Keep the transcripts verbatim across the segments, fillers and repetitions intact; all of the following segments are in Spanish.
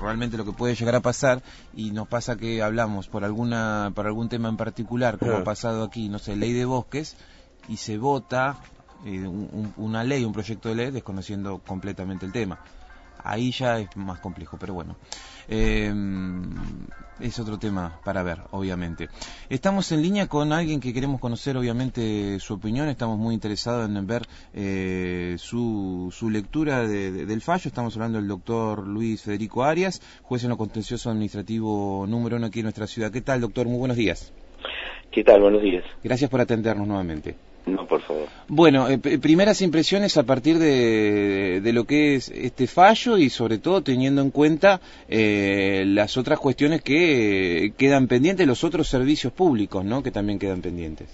realmente lo que puede llegar a pasar, y nos pasa que hablamos por alguna por algún tema en particular, como ha pasado aquí, no sé, ley de bosques, y se vota eh, un, una ley, un proyecto de ley, desconociendo completamente el tema. Ahí ya es más complejo, pero bueno, eh, es otro tema para ver, obviamente. Estamos en línea con alguien que queremos conocer, obviamente, su opinión. Estamos muy interesados en ver eh, su, su lectura de, de, del fallo. Estamos hablando del doctor Luis Federico Arias, juez en lo contencioso administrativo número uno aquí en nuestra ciudad. ¿Qué tal, doctor? Muy buenos días. ¿Qué tal? Buenos días. Gracias por atendernos nuevamente. No, por favor. Bueno, eh, primeras impresiones a partir de, de lo que es este fallo y sobre todo teniendo en cuenta eh, las otras cuestiones que eh, quedan pendientes, los otros servicios públicos, ¿no?, que también quedan pendientes.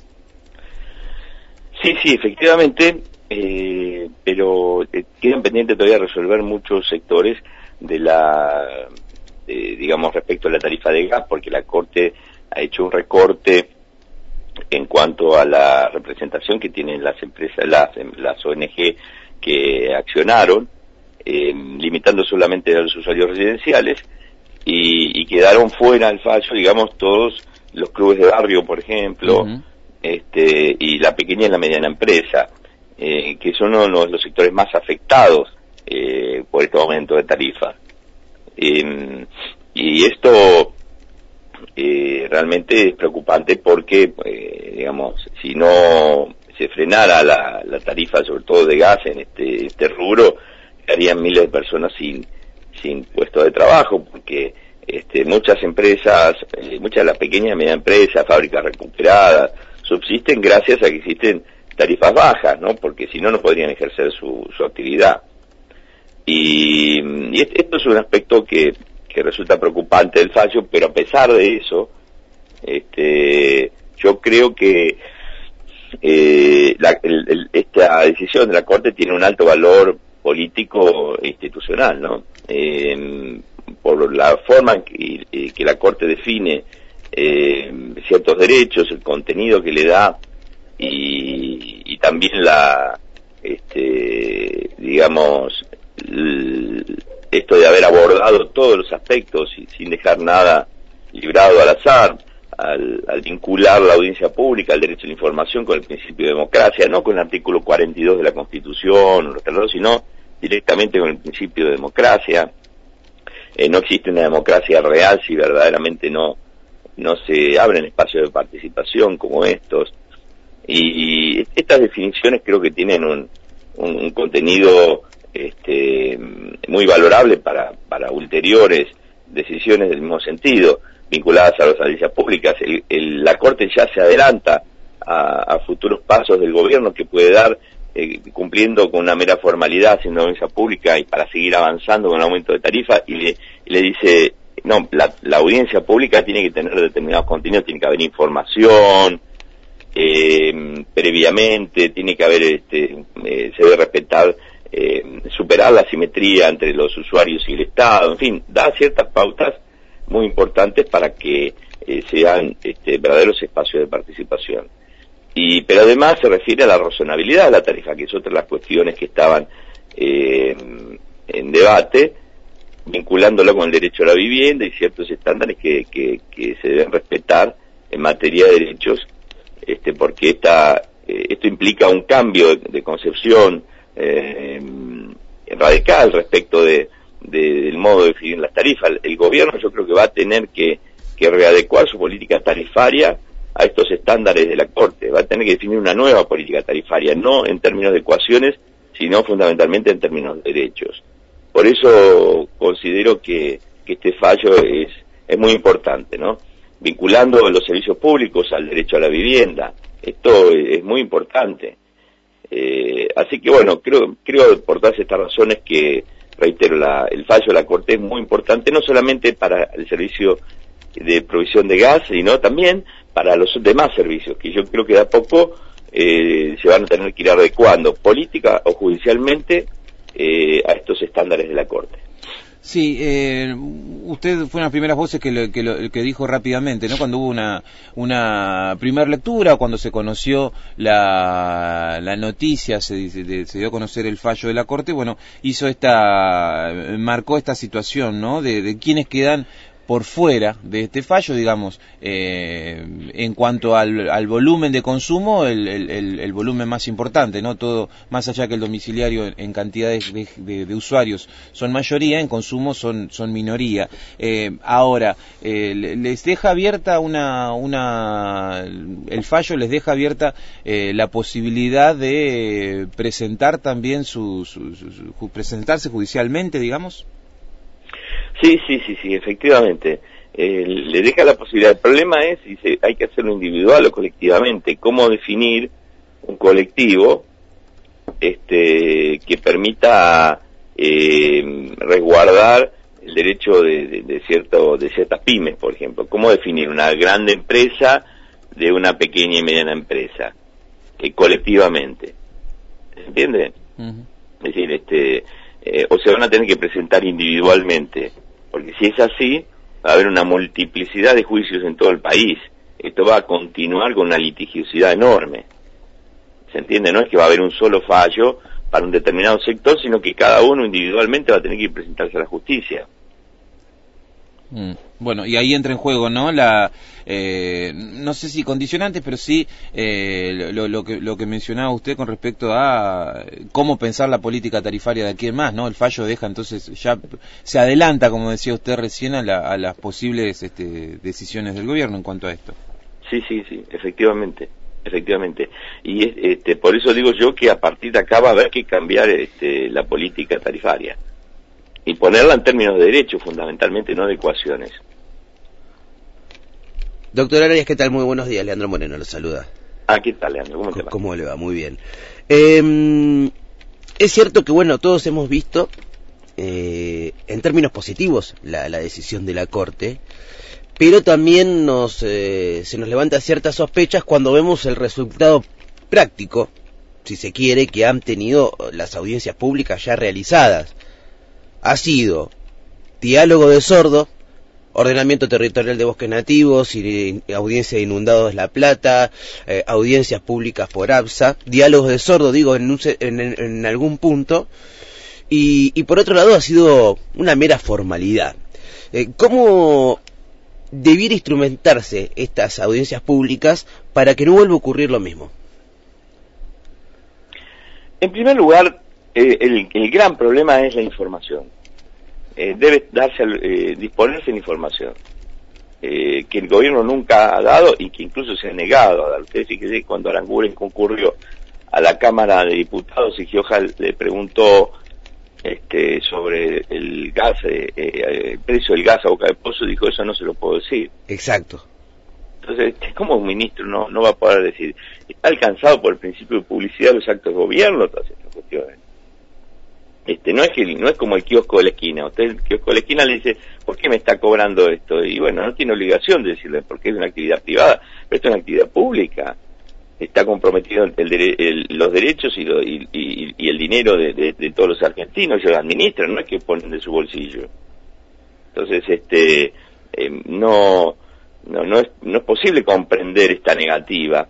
Sí, sí, efectivamente, eh, pero eh, quedan pendientes todavía resolver muchos sectores de la, eh, digamos, respecto a la tarifa de gas, porque la Corte ha hecho un recorte en cuanto a la representación que tienen las empresas, las, las O N G que accionaron, eh, limitando solamente a los usuarios residenciales, y, y quedaron fuera del fallo, digamos, todos los clubes de barrio, por ejemplo, uh-huh. este, y la pequeña y la mediana empresa, eh, que son uno de los sectores más afectados eh, por este aumento de tarifa. Eh, y esto Eh, realmente es preocupante porque, eh, digamos, si no se frenara la, la tarifa, sobre todo de gas en este, este rubro, quedarían miles de personas sin, sin puesto de trabajo, porque este, muchas empresas, eh, muchas de las pequeñas y medianas empresas, fábricas recuperadas, subsisten gracias a que existen tarifas bajas, ¿no? Porque si no, no podrían ejercer su, su actividad. Y, y esto es un aspecto que que resulta preocupante del fallo, pero a pesar de eso, este, yo creo que eh, la, el, el, esta decisión de la Corte tiene un alto valor político e institucional, ¿no? Eh, por la forma en que, que la Corte define eh, ciertos derechos, el contenido que le da y, y también la, este, digamos, el, esto de haber abordado todos los aspectos y sin dejar nada librado al azar, al, al vincular la audiencia pública, el derecho a la información con el principio de democracia, no con el artículo cuarenta y dos de la Constitución, sino directamente con el principio de democracia. Eh, no existe una democracia real si verdaderamente no, no se abren espacios de participación como estos. Y, y estas definiciones creo que tienen un, un, un contenido Este, muy valorable para, para ulteriores decisiones del mismo sentido, vinculadas a las audiencias públicas. El, el, la Corte ya se adelanta a, a futuros pasos del gobierno que puede dar, eh, cumpliendo con una mera formalidad, haciendo audiencia pública y para seguir avanzando con el aumento de tarifa, y le, y le dice, no, la, la audiencia pública tiene que tener determinados contenidos, tiene que haber información, eh, previamente, tiene que haber, este, eh, se debe respetar Eh, superar la asimetría entre los usuarios y el Estado, en fin, da ciertas pautas muy importantes para que eh, sean este, verdaderos espacios de participación. Y pero además se refiere a la razonabilidad de la tarifa, que es otra de las cuestiones que estaban eh, en debate, vinculándolo con el derecho a la vivienda y ciertos estándares que, que, que se deben respetar en materia de derechos, este, porque esta, eh, esto implica un cambio de, de concepción Eh, radical respecto de, de, del modo de definir las tarifas. El, el gobierno yo creo que va a tener que, que readecuar su política tarifaria a estos estándares de la Corte, va a tener que definir una nueva política tarifaria, no en términos de ecuaciones, sino fundamentalmente en términos de derechos. Por eso considero que, que este fallo es, es muy importante, ¿no? Vinculando los servicios públicos al derecho a la vivienda, esto es, es muy importante. Eh, así que bueno, creo, creo por todas estas razones que, reitero, la, el fallo de la Corte es muy importante, no solamente para el servicio de provisión de gas, sino también para los demás servicios, que yo creo que de a poco eh, se van a tener que ir adecuando, política o judicialmente, eh, a estos estándares de la Corte. Sí, eh, usted fue una de las primeras voces que, lo, que, lo, que dijo rápidamente, ¿no? Cuando hubo una una primera lectura, cuando se conoció la, la noticia, se, se, se dio a conocer el fallo de la Corte, bueno, hizo esta, marcó esta situación, ¿no? De, de quienes quedan por fuera de este fallo, digamos, eh, en cuanto al, al volumen de consumo, el, el, el volumen más importante, ¿no? Todo, más allá que el domiciliario en, en cantidades de, de, de usuarios son mayoría, en consumo son, son minoría. Eh, ahora, eh, les deja abierta una, una, el fallo les deja abierta eh, la posibilidad de presentar también su, su, su, su presentarse judicialmente, digamos. Sí, sí, sí, sí, efectivamente. Eh, le deja la posibilidad. El problema es si se, hay que hacerlo individual o colectivamente. ¿Cómo definir un colectivo este, que permita eh, resguardar el derecho de, de, de, cierto, de ciertas pymes, por ejemplo? ¿Cómo definir una grande empresa de una pequeña y mediana empresa eh, colectivamente? ¿Se entiende? Uh-huh. Es decir, este, eh, o se van a tener que presentar individualmente. Porque si es así, va a haber una multiplicidad de juicios en todo el país. Esto va a continuar con una litigiosidad enorme. ¿Se entiende? No es que va a haber un solo fallo para un determinado sector, sino que cada uno individualmente va a tener que presentarse a la justicia. Mm. Bueno, y ahí entra en juego, ¿no? La, eh, no sé si condicionantes, pero sí eh, lo, lo que lo que mencionaba usted con respecto a cómo pensar la política tarifaria de aquí en más, ¿no? El fallo deja entonces ya se adelanta, como decía usted recién, a, la, a las posibles este, decisiones del gobierno en cuanto a esto. Sí, sí, sí, efectivamente, efectivamente. Y este, por eso digo yo que a partir de acá va a haber que cambiar este, la política tarifaria. Y ponerla en términos de derecho, fundamentalmente, no de ecuaciones. Doctor Arias, ¿qué tal? Muy buenos días. Leandro Moreno lo saluda. Ah, ¿qué tal, Leandro? ¿Cómo te va? ¿Cómo le va? Muy bien. Eh, es cierto que, bueno, todos hemos visto, eh, en términos positivos, la, la decisión de la Corte, pero también nos eh, se nos levanta ciertas sospechas cuando vemos el resultado práctico, si se quiere, que han tenido las audiencias públicas ya realizadas. Ha sido diálogo de sordo, ordenamiento territorial de bosques nativos, y audiencia de inundados La Plata, eh, audiencias públicas por ABSA, diálogos de sordo, digo, en, un, en, en algún punto, y, y por otro lado ha sido una mera formalidad. Eh, ¿Cómo debiera instrumentarse estas audiencias públicas para que no vuelva a ocurrir lo mismo? En primer lugar, eh, el, el gran problema es la información. Eh, debe darse, eh, disponerse en información, eh, que el gobierno nunca ha dado y que incluso se ha negado a dar. Ustedes fíjense, cuando Aranguren concurrió a la Cámara de Diputados y Gioja le preguntó este, sobre el gas, eh, eh, el precio del gas a boca de pozo, dijo, eso no se lo puedo decir. Exacto. Entonces, ¿cómo un ministro no, no va a poder decir? Está alcanzado por el principio de publicidad de los actos de gobierno, todas estas cuestiones. Este, no es que no es como el kiosco de la esquina. Usted el kiosco de la esquina le dice, ¿por qué me está cobrando esto? Y bueno, no tiene obligación de decirle, porque es una actividad privada, pero esto es una actividad pública. Está comprometido el, el, los derechos y, lo, y, y, y el dinero de, de, de todos los argentinos, ellos lo administran, no es que ponen de su bolsillo. Entonces, este, eh, no, no, no es, no es posible comprender esta negativa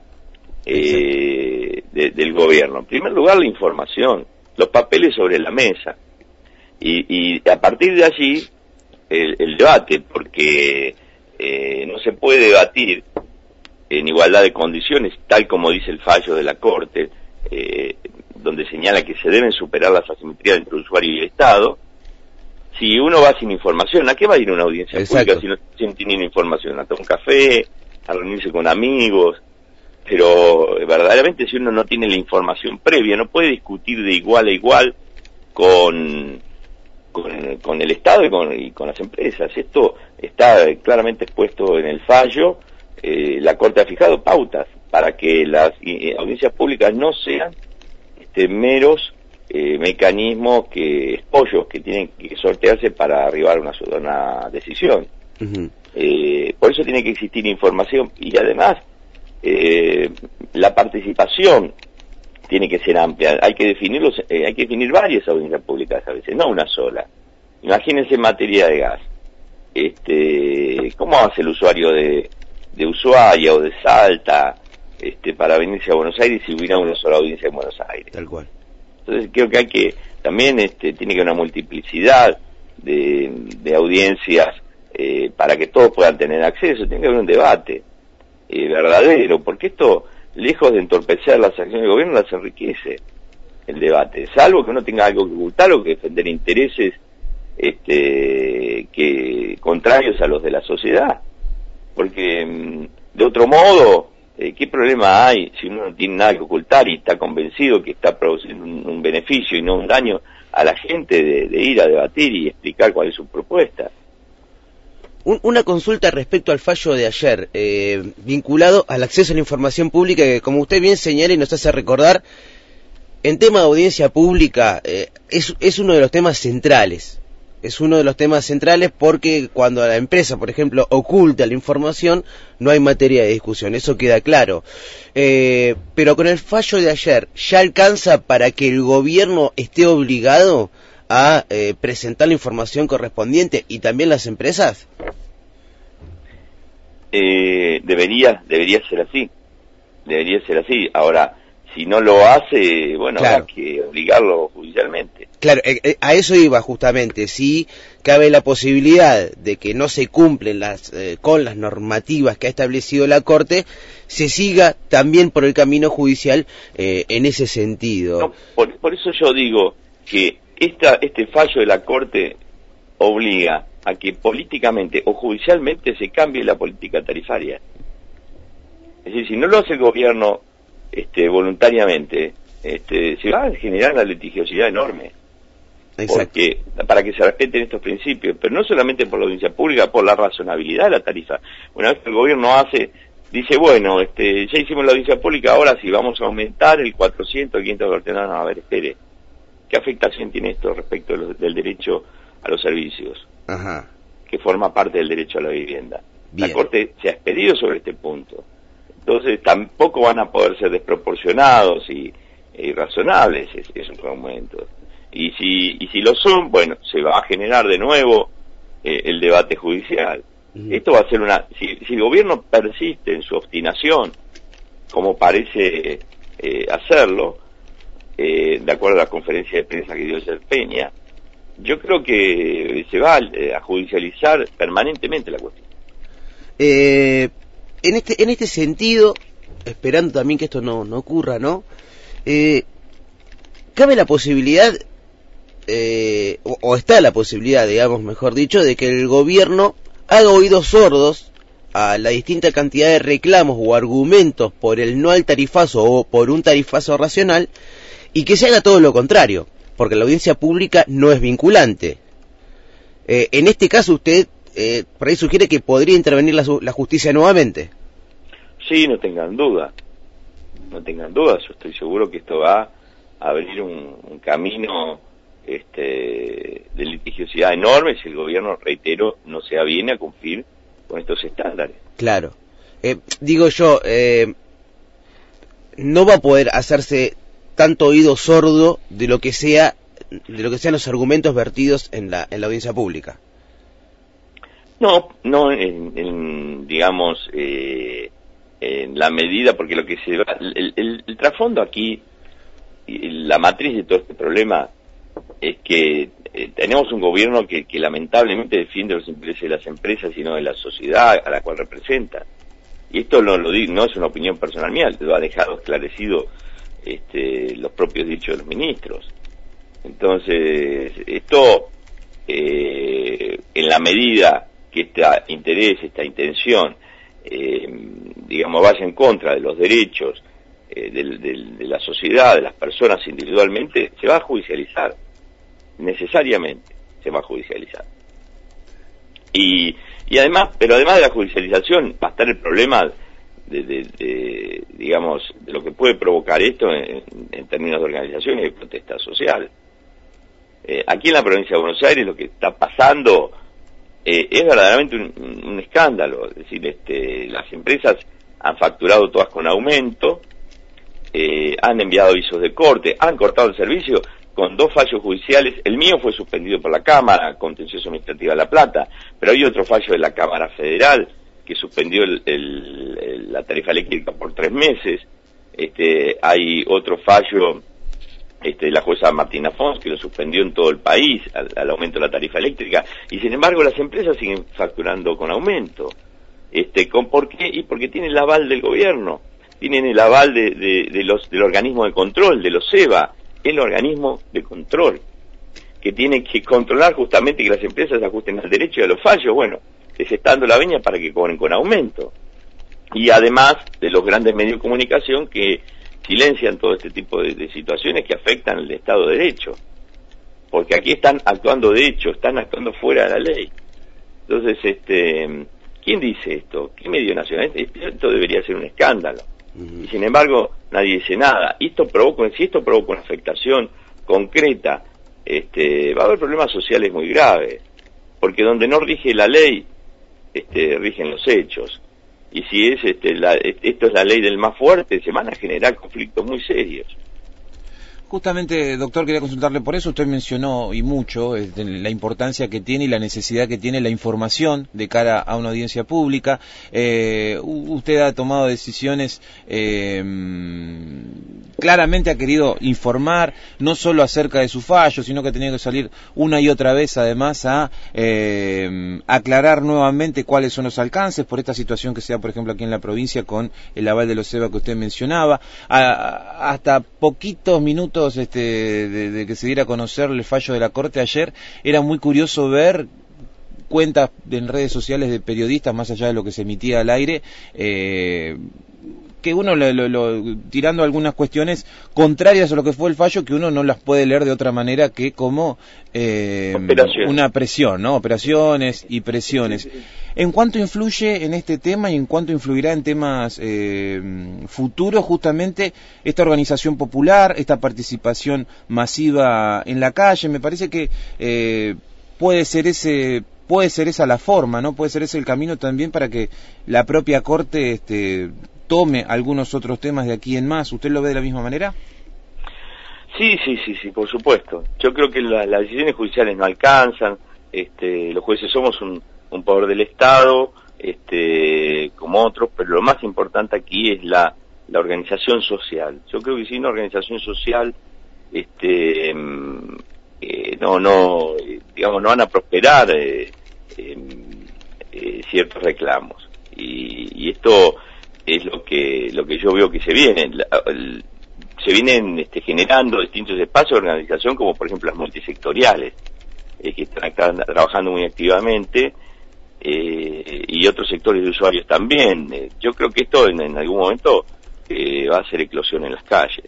eh, de, del gobierno. En primer lugar, la información. Los papeles sobre la mesa y, y a partir de allí el, el debate, porque eh, no se puede debatir en igualdad de condiciones, tal como dice el fallo de la Corte, eh, donde señala que se deben superar las asimetrías entre el usuario y el Estado, si uno va sin información. ¿A qué va a ir una audiencia Exacto. pública si no, si no tiene información? A tomar un café, a reunirse con amigos. Pero verdaderamente si uno no tiene la información previa, no puede discutir de igual a igual con, con, con el Estado y con, y con las empresas. Esto está claramente expuesto en el fallo. Eh, la Corte ha fijado pautas para que las eh, audiencias públicas no sean este, meros eh, mecanismos, que espollos que tienen que sortearse para arribar a una, una decisión. Uh-huh. Eh, por eso tiene que existir información y además Eh, la participación tiene que ser amplia. Hay que definirlos, eh, hay que definir varias audiencias públicas a veces, no una sola. Imagínense en materia de gas. este, ¿cómo hace el usuario de, de Ushuaia o de Salta este, para venirse a Buenos Aires si hubiera una sola audiencia en Buenos Aires? Tal cual. Entonces creo que hay que, también este, tiene que haber una multiplicidad de, de audiencias eh, para que todos puedan tener acceso, tiene que haber un debate eh, verdadero, porque esto, lejos de entorpecer las acciones del gobierno, las enriquece el debate, salvo que uno tenga algo que ocultar o que defender intereses este, que contrarios a los de la sociedad, porque de otro modo, eh, ¿qué problema hay si uno no tiene nada que ocultar y está convencido que está produciendo un, un beneficio y no un daño a la gente de, de ir a debatir y explicar cuál es su propuesta? Un, una consulta respecto al fallo de ayer, eh, vinculado al acceso a la información pública, que como usted bien señala y nos hace recordar, en tema de audiencia pública eh, es, es uno de los temas centrales. Es uno de los temas centrales porque cuando la empresa, por ejemplo, oculta la información, no hay materia de discusión, eso queda claro. Eh, pero con el fallo de ayer, ¿ya alcanza para que el gobierno esté obligado a eh, presentar la información correspondiente y también las empresas? Eh, debería, debería ser así. Debería ser así. Ahora, si no lo hace, bueno, claro, hay que obligarlo judicialmente. Claro, eh, eh, a eso iba justamente, si cabe la posibilidad de que no se cumplen las eh, con las normativas que ha establecido la Corte, se siga también por el camino judicial eh, en ese sentido. No, por, por eso yo digo que esta, este fallo de la Corte obliga a que políticamente o judicialmente se cambie la política tarifaria. Es decir, si no lo hace el gobierno este, voluntariamente, este, se va a generar una litigiosidad enorme. Exacto. Porque, para que se respeten estos principios, pero no solamente por la audiencia pública, por la razonabilidad de la tarifa. Una vez que el gobierno hace, dice, bueno, este, ya hicimos la audiencia pública, ahora sí vamos a aumentar el cuatrocientos, quinientos, no, no, a ver, espere, ¿qué afectación tiene esto respecto de los, del derecho a los servicios? Ajá. Que forma parte del derecho a la vivienda. Bien. La Corte se ha expedido sobre este punto. Entonces tampoco van a poder ser desproporcionados y, y razonables esos argumentos. Y si, y si lo son, bueno, se va a generar de nuevo eh, el debate judicial. Uh-huh. Esto va a ser una... Si, si el gobierno persiste en su obstinación, como parece eh, hacerlo, eh, de acuerdo a la conferencia de prensa que dio ayer Peña, yo creo que se va a, a judicializar permanentemente la cuestión. Eh, en este en este sentido, esperando también que esto no, no ocurra, ¿no? Eh, cabe la posibilidad, eh, o, o está la posibilidad, digamos, mejor dicho, de que el gobierno haga oídos sordos a la distinta cantidad de reclamos o argumentos por el no al tarifazo o por un tarifazo racional, y que se haga todo lo contrario, porque la audiencia pública no es vinculante. Eh, en este caso usted eh, por ahí sugiere que podría intervenir la, la justicia nuevamente. Sí, no tengan duda, no tengan duda, yo estoy seguro que esto va a abrir un, un camino este, de litigiosidad enorme si el gobierno, reitero, no se aviene a cumplir con estos estándares. Claro. Eh, digo yo, eh, no va a poder hacerse tanto oído sordo de lo que sea, de lo que sean los argumentos vertidos en la en la audiencia pública. No, no en, en digamos eh, en la medida, porque lo que se va, el, el, el trasfondo aquí, la matriz de todo este problema es que eh, tenemos un gobierno que, que lamentablemente defiende los intereses de las empresas y no de la sociedad a la cual representa. Y esto no lo digo, no es una opinión personal mía, lo ha dejado esclarecido este, los propios dichos de los ministros. Entonces, esto, eh, en la medida que este interés, esta intención, eh, digamos, vaya en contra de los derechos eh, de, de, de la sociedad, de las personas individualmente, se va a judicializar. Necesariamente se va a judicializar. Y, y además, pero además de la judicialización, va a estar el problema de, de, de digamos, de lo que puede provocar esto en, en términos de organización y de protesta social. Eh, aquí en la provincia de Buenos Aires lo que está pasando eh, es verdaderamente un, un escándalo. Es decir, este, las empresas han facturado todas con aumento, eh, han enviado avisos de corte, han cortado el servicio con dos fallos judiciales. El mío fue suspendido por la Cámara, Contencioso Administrativa de La Plata, pero hay otro fallo de la Cámara Federal que suspendió el, el, el, la tarifa eléctrica por tres meses. Este, hay otro fallo este, de la jueza Martina Fons que lo suspendió en todo el país al, al aumento de la tarifa eléctrica, y sin embargo las empresas siguen facturando con aumento. Este, con, ¿por qué? Y porque tienen el aval del gobierno, tienen el aval de, de, de los, del organismo de control, de los SEBA, el organismo de control, que tiene que controlar justamente que las empresas se ajusten al derecho y a los fallos. Bueno, les está dando la veña para que cobren con aumento. Y además de los grandes medios de comunicación que silencian todo este tipo de, de situaciones que afectan el Estado de Derecho. Porque aquí están actuando de hecho, están actuando fuera de la ley. Entonces, este, ¿quién dice esto? ¿Qué medio nacional? Esto debería ser un escándalo. Uh-huh. Y sin embargo, nadie dice nada. Y esto provoca, si esto provoca una afectación concreta, este, va a haber problemas sociales muy graves. Porque donde no rige la ley, este, rigen los hechos. Y si es este, la, esto es la ley del más fuerte, se van a generar conflictos muy serios. Justamente, doctor, quería consultarle por eso. Usted mencionó, y mucho, este, la importancia que tiene y la necesidad que tiene la información de cara a una audiencia pública. Eh, usted ha tomado decisiones, eh, claramente ha querido informar, no solo acerca de su fallo, sino que ha tenido que salir una y otra vez, además, a eh, aclarar nuevamente cuáles son los alcances por esta situación que se da, por ejemplo, aquí en la provincia con el aval de los SEBA que usted mencionaba. A, hasta poquitos minutos Este, de, de que se diera a conocer el fallo de la Corte ayer, era muy curioso ver cuentas en redes sociales de periodistas, más allá de lo que se emitía al aire, eh, que uno lo, lo, lo, tirando algunas cuestiones contrarias a lo que fue el fallo, que uno no las puede leer de otra manera que como eh, una presión, ¿no? Operaciones y presiones. ¿En cuánto influye en este tema y en cuánto influirá en temas eh, futuros justamente esta organización popular, esta participación masiva en la calle? Me parece que eh, puede ser ese... puede ser esa la forma, ¿no? Puede ser ese el camino también para que la propia Corte este, tome algunos otros temas de aquí en más. ¿Usted lo ve de la misma manera? Sí, sí, sí, sí, por supuesto. Yo creo que la, las decisiones judiciales no alcanzan. Este, los jueces somos un, un poder del Estado, este, como otros, pero lo más importante aquí es la, la organización social. Yo creo que sin una organización social, este, eh, no, no, eh, digamos, no van a prosperar eh, eh, eh, ciertos reclamos. Y, y esto es lo que lo que yo veo que se viene. La, el, se vienen este, generando distintos espacios de organización, como por ejemplo las multisectoriales, eh, que están, están trabajando muy activamente, eh, y otros sectores de usuarios también. Eh, yo creo que esto en, en algún momento eh, va a hacer eclosión en las calles.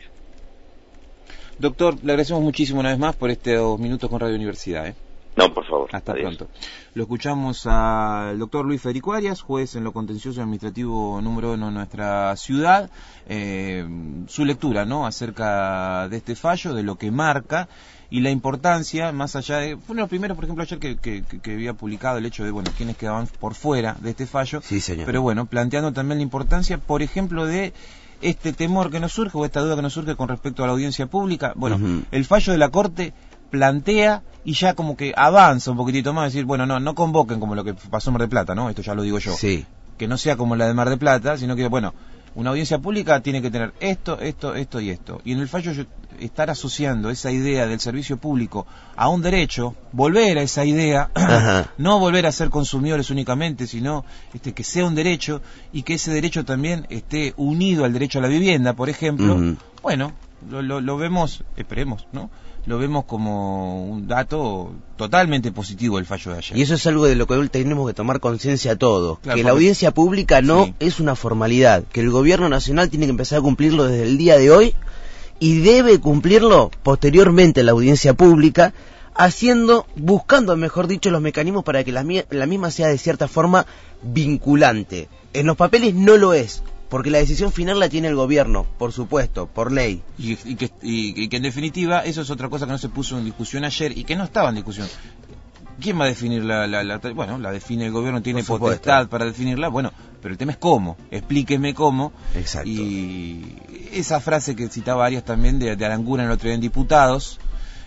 Doctor, le agradecemos muchísimo una vez más por estos minutos con Radio Universidad. ¿eh? No, por favor. Hasta Adiós. pronto. Lo escuchamos al doctor Luis Federico Arias, juez en lo contencioso administrativo número uno de nuestra ciudad. Eh, su lectura, ¿no?, acerca de este fallo, de lo que marca y la importancia, más allá de... Fue uno de los primeros, por ejemplo, ayer que, que, que había publicado el hecho de, bueno, quienes quedaban por fuera de este fallo. Sí, señor. Pero bueno, planteando también la importancia, por ejemplo, de este temor que nos surge, o esta duda que nos surge con respecto a la audiencia pública. Bueno, uh-huh. El fallo de la Corte plantea y ya como que avanza un poquitito más, decir, bueno, no no convoquen como lo que pasó en Mar del Plata, ¿no? Esto ya lo digo yo. Sí. Que no sea como la de Mar del Plata, sino que, bueno, una audiencia pública tiene que tener esto, esto, esto y esto. Y en el fallo yo estar asociando esa idea del servicio público a un derecho, volver a esa idea, no volver a ser consumidores únicamente, sino este que sea un derecho y que ese derecho también esté unido al derecho a la vivienda, por ejemplo. Uh-huh. Bueno, lo, lo, lo vemos, esperemos, ¿no? Lo vemos como un dato totalmente positivo el fallo de ayer. Y eso es algo de lo que hoy tenemos que tomar conciencia todos, claro, que la audiencia pública no sí. es una formalidad, que el gobierno nacional tiene que empezar a cumplirlo desde el día de hoy y debe cumplirlo posteriormente la audiencia pública, haciendo, buscando, mejor dicho, los mecanismos para que la, la misma sea de cierta forma vinculante. En los papeles no lo es, porque la decisión final la tiene el gobierno, por supuesto, por ley. Y, y, que, y, y que en definitiva eso es otra cosa que no se puso en discusión ayer y que no estaba en discusión. ¿Quién va a definir la, la, la bueno, la define el gobierno, tiene potestad para definirla, bueno, pero el tema es cómo, explíqueme cómo. Exacto. Y esa frase que citaba Arias también de, de Aranguren el otro día en Diputados,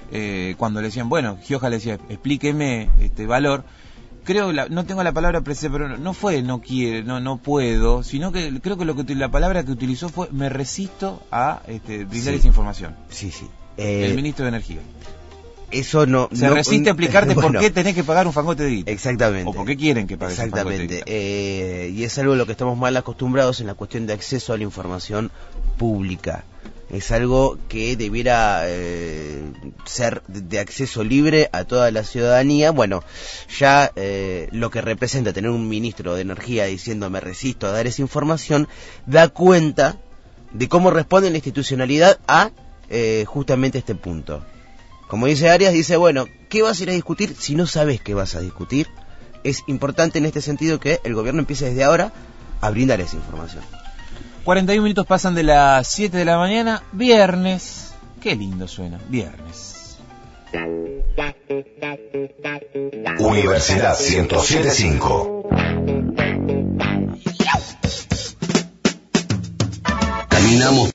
eh, cuando le decían, bueno, Gioja le decía, explíqueme este valor, creo, la, no tengo la palabra precisa, pero no, no fue no quiere, no no puedo, sino que creo que lo que la palabra que utilizó fue me resisto a este, brindar sí. esa información. Sí, sí. Eh, el ministro de Energía. Eso no... Se no, resiste a explicarte bueno, por qué tenés que pagar un fangote de guita. Exactamente. O por qué quieren que pagues un fangote de Exactamente. guita. Eh, y es algo a lo que estamos mal acostumbrados en la cuestión de acceso a la información pública. Es algo que debiera eh, ser de acceso libre a toda la ciudadanía. Bueno, ya eh, lo que representa tener un ministro de Energía diciendo me resisto a dar esa información, da cuenta de cómo responde la institucionalidad a eh, justamente este punto. Como dice Arias, dice, bueno, ¿qué vas a ir a discutir si no sabes qué vas a discutir? Es importante en este sentido que el gobierno empiece desde ahora a brindar esa información. cuarenta y un minutos pasan de las siete de la mañana, viernes. Qué lindo suena, viernes. Universidad ciento siete punto cinco. Caminamos